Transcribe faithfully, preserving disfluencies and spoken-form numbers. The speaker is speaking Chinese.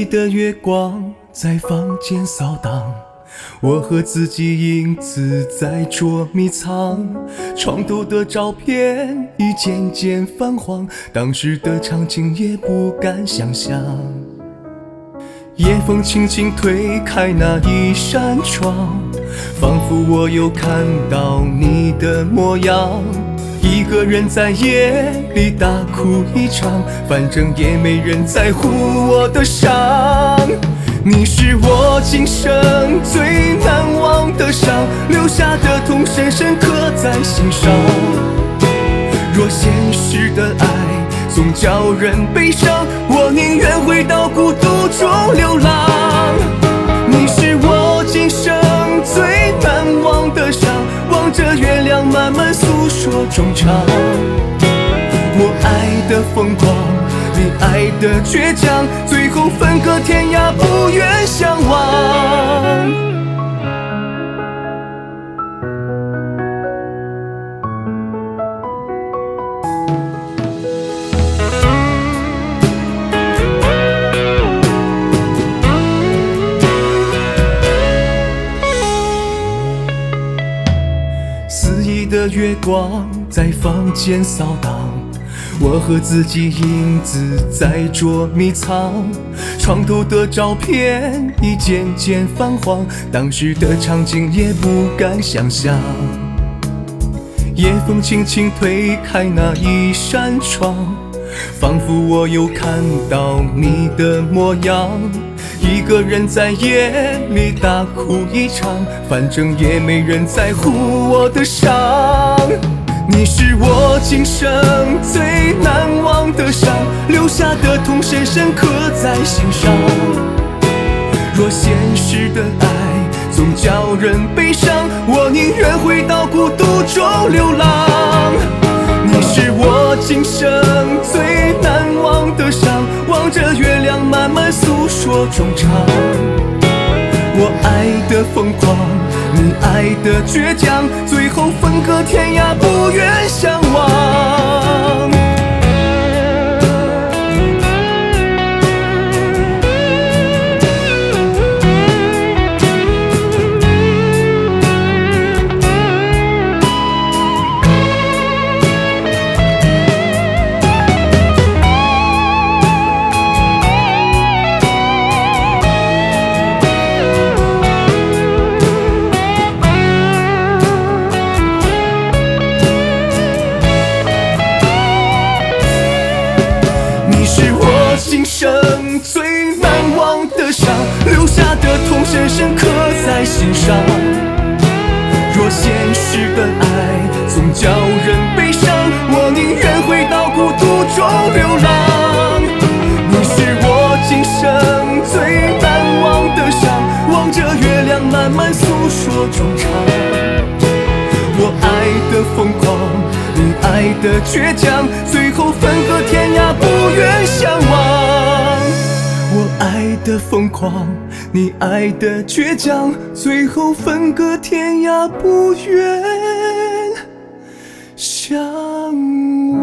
的月光在房间扫荡，我和自己影子在捉迷藏，床头的照片已渐渐泛黄，当时的场景也不敢想象。夜风轻轻推开那一扇窗，仿佛我又看到你的模样，一个人在夜里大哭一场，反正也没人在乎我的伤。你是我今生最难忘的伤，留下的痛深深刻在心上。若现实的爱总叫人悲伤，我宁愿回到孤独中流浪。你是我今生最难忘的伤，望着月亮慢慢诉说衷肠。我爱的疯狂，你爱的倔强，最后分隔天涯，不愿相忘。肆意的月光在房间扫荡，我和自己影子在捉迷藏，床头的照片已渐渐泛黄，当时的场景也不敢想象。夜风轻轻推开那一扇窗，仿佛我又看到你的模样，一个人在夜里大哭一场，反正也没人在乎我的伤。你是我今生最难忘的伤，留下的痛深深刻在心上。若现实的爱总叫人悲伤，我宁愿回到孤独中流浪。你是我今生最难忘的伤，望着月亮慢慢诉说衷肠。我爱的疯狂，你爱的倔强，最后分隔天涯，不愿相忘。今生最难忘的伤，留下的痛深深刻在心上。若现实的爱总叫人悲伤，我宁愿回到孤独中流浪。你是我今生最难忘的伤，望着月亮慢慢诉说衷肠。我爱的疯狂，你爱的倔强，最后分隔天涯，不愿相忘。我爱的疯狂，你爱的倔强，最后分隔天涯，不愿相忘。